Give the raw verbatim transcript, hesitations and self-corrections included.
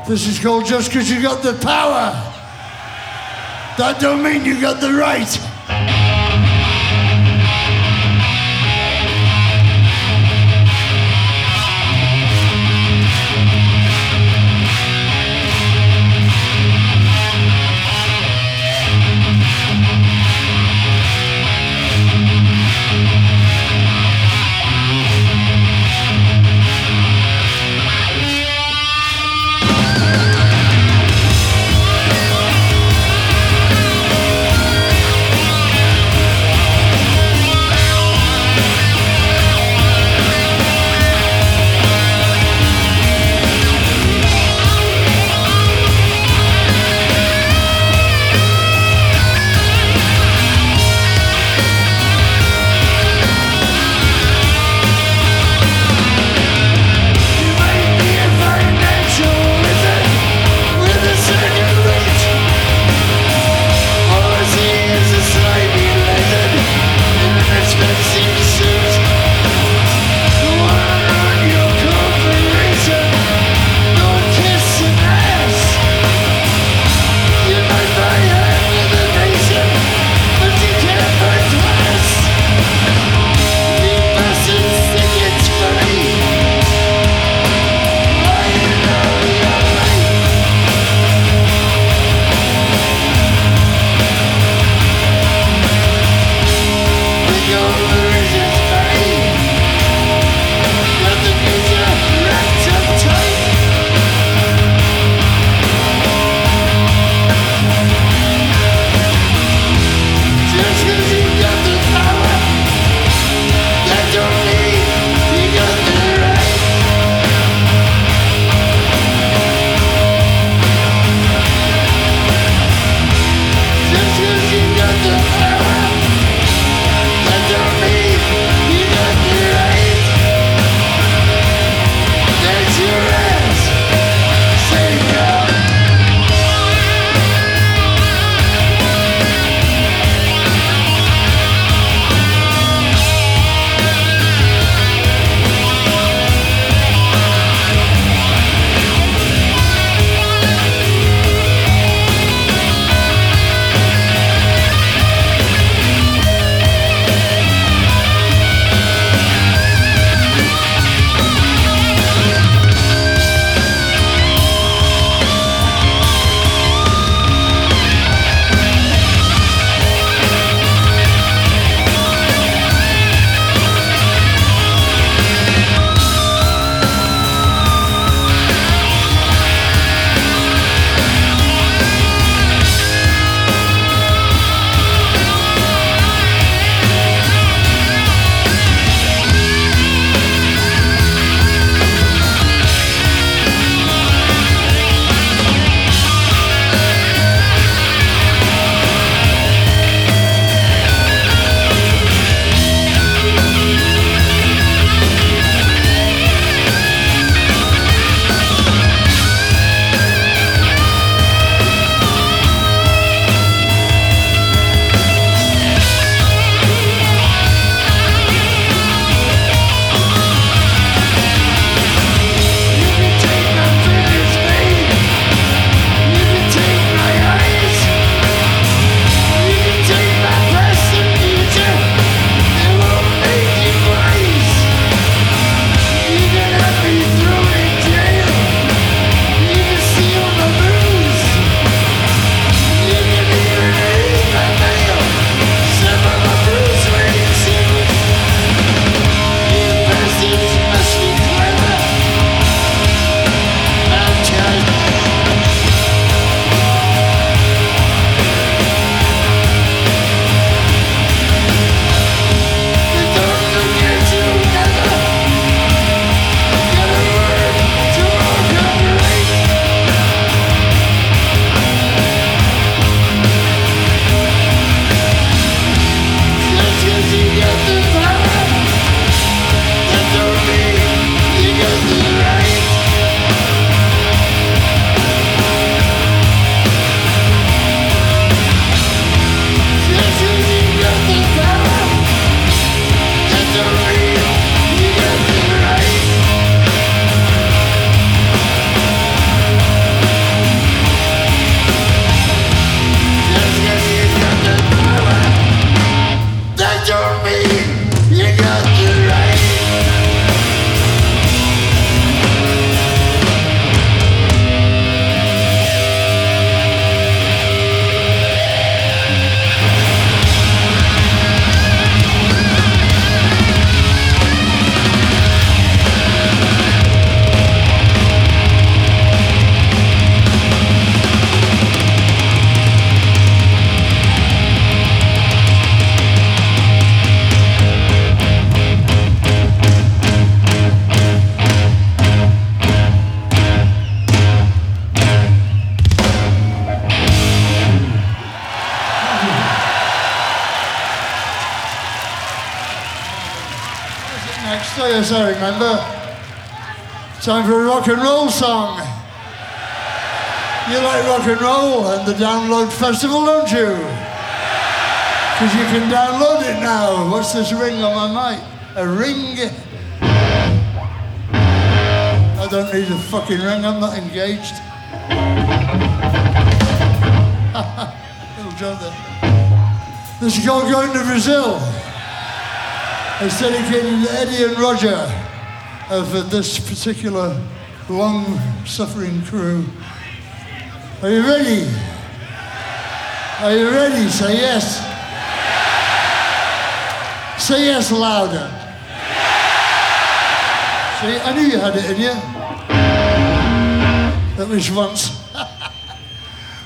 This is called Just Because You Got the Power. That don't mean you got the right. Thank Yes, I remember. Time for a rock and roll song. You like rock and roll and the Download Festival, don't you? Because you can download it now. What's this ring on my mic? A ring? I don't need a fucking ring, I'm not engaged. Little joke there. This is called Going to Brazil. It's dedicated to Eddie and Roger of uh, this particular long-suffering crew. Are you ready? Are you ready? Say yes. Say yes louder. See, I knew you had it in you. At least once.